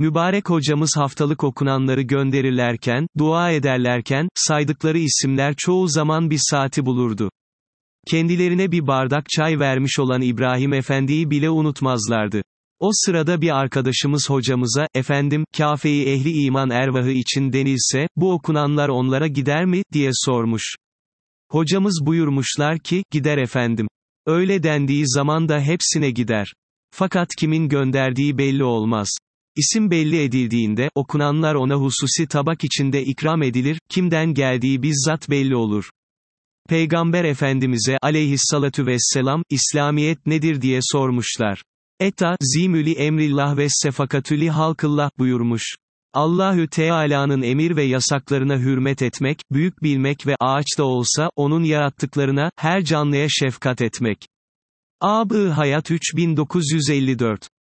Mübarek hocamız haftalık okunanları gönderirlerken, dua ederlerken, saydıkları isimler çoğu zaman bir saati bulurdu. Kendilerine bir bardak çay vermiş olan İbrahim Efendi'yi bile unutmazlardı. O sırada bir arkadaşımız hocamıza, efendim, Kâfe-i Ehli İman Ervahı için denilse, bu okunanlar onlara gider mi, diye sormuş. Hocamız buyurmuşlar ki, gider efendim. Öyle dendiği zaman da hepsine gider. Fakat kimin gönderdiği belli olmaz. İsim belli edildiğinde, okunanlar ona hususi tabak içinde ikram edilir, kimden geldiği bizzat belli olur. Peygamber Efendimiz'e, aleyhissalatü vesselam, İslamiyet nedir diye sormuşlar. Etta, zimüli emrillah ve sefakatüli halkıllah, buyurmuş. Allahü Teala'nın emir ve yasaklarına hürmet etmek, büyük bilmek ve ağaçta olsa, onun yarattıklarına, her canlıya şefkat etmek. Ab-ı Hayat 3954